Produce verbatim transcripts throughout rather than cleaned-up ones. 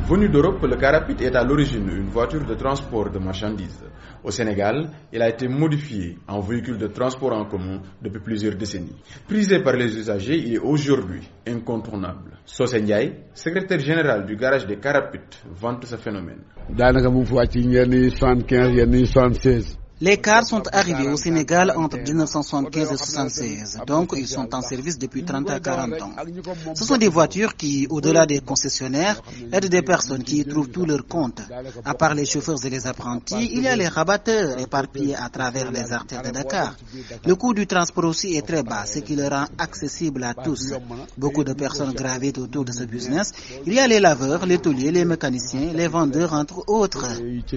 Venu d'Europe, le car rapide est à l'origine une voiture de transport de marchandises. Au Sénégal, il a été modifié en véhicule de transport en commun depuis plusieurs décennies. Prisé par les usagers, il est aujourd'hui incontournable. Socé Ndiaye, secrétaire général du garage des cars rapides, vante ce phénomène. Les cars sont arrivés au Sénégal entre mille neuf cent soixante-quinze et soixante-seize, donc ils sont en service depuis trente à quarante ans. Ce sont des voitures qui, au-delà des concessionnaires, aident des personnes qui y trouvent tout leur compte. À part les chauffeurs et les apprentis, il y a les rabatteurs éparpillés à travers les artères de Dakar. Le coût du transport aussi est très bas, ce qui le rend accessible à tous. Beaucoup de personnes gravitent autour de ce business. Il y a les laveurs, les tôliers, les mécaniciens, les vendeurs, entre autres.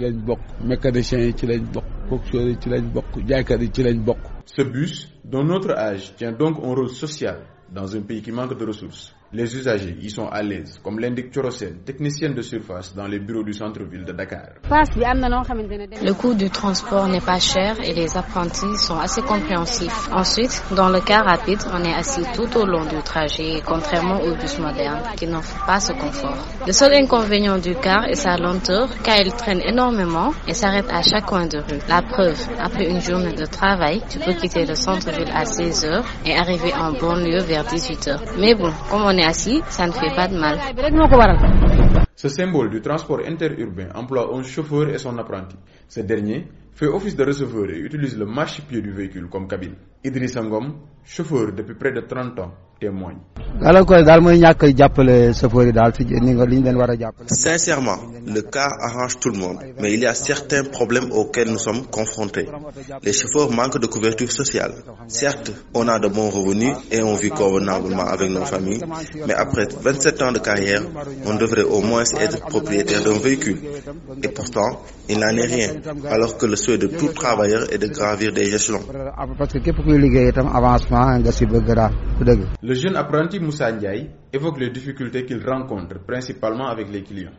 Ce bus, dont notre âge, tient donc un rôle social dans un pays qui manque de ressources. Les usagers y sont à l'aise, comme l'indique Chorosen, technicienne de surface dans les bureaux du centre-ville de Dakar. Le coût du transport n'est pas cher et les apprentis sont assez compréhensifs. Ensuite, dans le car rapide, on est assis tout au long du trajet, contrairement aux bus modernes qui n'offrent pas ce confort. Le seul inconvénient du car est sa lenteur, car il traîne énormément et s'arrête à chaque coin de rue. La preuve, après une journée de travail, tu peux quitter le centre-ville à seize heures et arriver en banlieue vers dix-huit heures. Mais bon, comme on est assis, ça ne fait pas de mal. Ce symbole du transport interurbain emploie un chauffeur et son apprenti. Ce dernier fait office de receveur et utilise le marchepied du véhicule comme cabine. Idrissa Ngom, chauffeur depuis près de trente ans, témoigne. Sincèrement, le car arrange tout le monde, mais il y a certains problèmes auxquels nous sommes confrontés. Les chauffeurs manquent de couverture sociale. Certes, on a de bons revenus et on vit convenablement avec nos familles, mais après vingt-sept ans de carrière, on devrait au moins être propriétaire d'un véhicule. Et pourtant, il n'en est rien, alors que le souhait de tout travailleur est de gravir des échelons. Le jeune apprenti Moussa Ndiaye évoque les difficultés qu'il rencontre principalement avec les clients.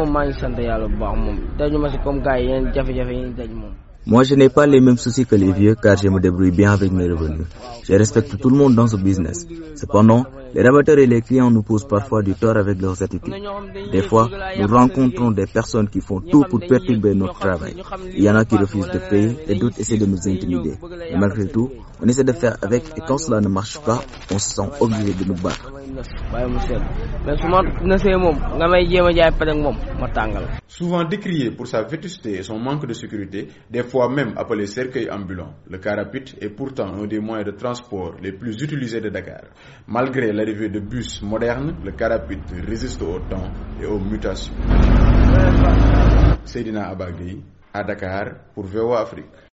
Moi, je n'ai pas les mêmes soucis que les vieux car je me débrouille bien avec mes revenus. Je respecte tout le monde dans ce business. Cependant, les rabatteurs et les clients nous posent parfois du tort avec leurs attitudes. Des fois, nous rencontrons des personnes qui font tout pour perturber notre travail. Il y en a qui refusent de payer et d'autres essaient de nous intimider. Mais malgré tout, on essaie de faire avec et quand cela ne marche pas, on se sent obligé de nous battre. Souvent décrié pour sa vétusté et son manque de sécurité, des fois même appelé cercueil ambulant, le car rapide est pourtant un des moyens de transport les plus utilisés de Dakar. Malgré l'arrivée de bus modernes, le car rapide résiste au temps et aux mutations. Seydina Abagui, à Dakar, pour V O A Afrique.